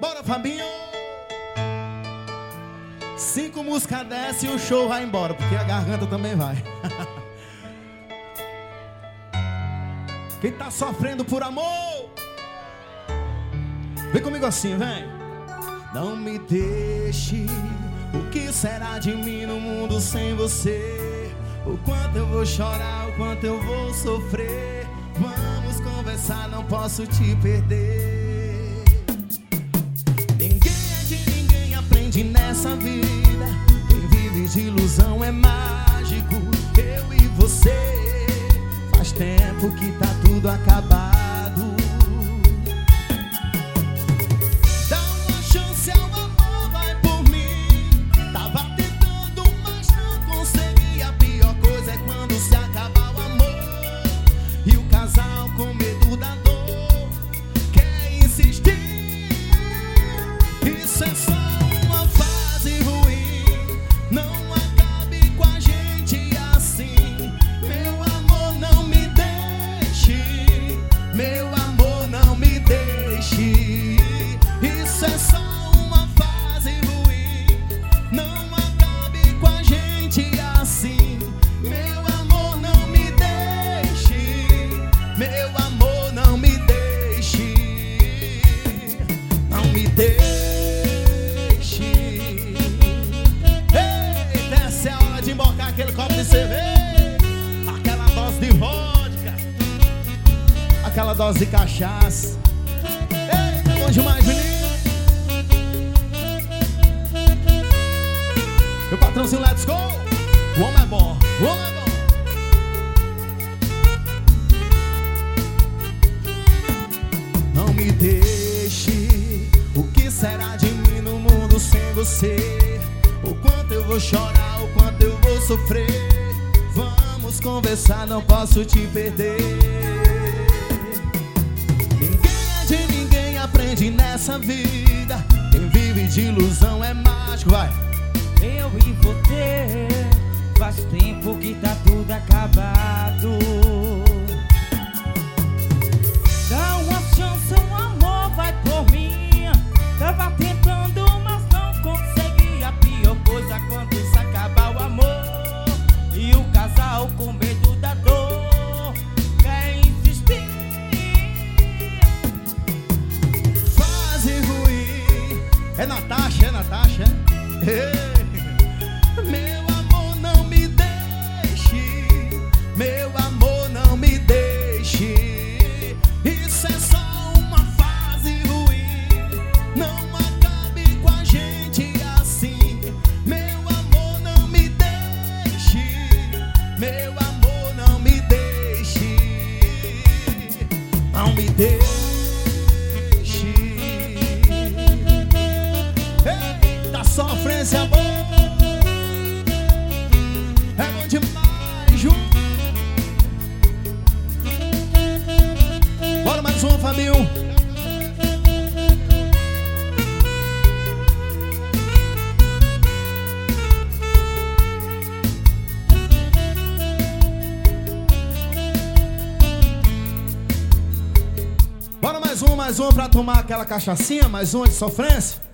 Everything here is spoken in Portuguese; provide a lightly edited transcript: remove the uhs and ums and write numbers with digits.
Bora, Fabinho! 5 músicas desce e o show vai embora, porque a garganta também vai. Quem tá sofrendo por amor, vem comigo assim, vem. Não me deixe, o que será de mim no mundo sem você? O quanto eu vou chorar, o quanto eu vou sofrer. Vamos conversar, não posso te perder. Ninguém é de ninguém, aprende nessa vida. Quem vive de ilusão é mágico. Eu e você, faz tempo que tá tudo acabado. Dá uma chance ao amor, vai por mim. Tava tentando, mas não consegui. A pior coisa é quando se acaba o amor e o casal com medo da dor quer insistir. Isso é só uma fase ruim, não acabe com a gente assim. Meu amor, não me deixe, meu amor, não me deixe. Isso é só uma fase ruim, não acabe com a gente assim. Meu amor, não me deixe, meu amor, não me deixe, não me deixe. Eita, essa é a hora de embocar aquele copo de cerveja, aquela dose de vodka, aquela dose de cachaça. Eita, bom demais, menino. Meu patrãozinho, let's go. O homem é bom, o homem é bom. Não me deixe, o que será de mim no mundo sem você? O quanto eu vou chorar, o quanto eu vou sofrer. Vamos conversar, não posso te perder. Ninguém é de ninguém, aprende nessa vida. Quem vive de ilusão é mágico, vai. Eu e você, faz tempo que tá tudo acabado. Dá uma chance, um amor, vai por mim. Tava tentando, mas não consegui. A pior coisa quando se acaba o amor e o casal com medo da dor quer insistir. Fase ruim. É Natasha, é Natasha, é? Meu amor, não me deixe, meu amor, não me deixe. Isso é só uma fase ruim, não acabe com a gente assim. Meu amor, não me deixe, meu amor, não me deixe, não me deixe. Eita, sofrência boa. Fabinho. Bora mais um pra tomar aquela cachaçinha, mais uma de sofrência.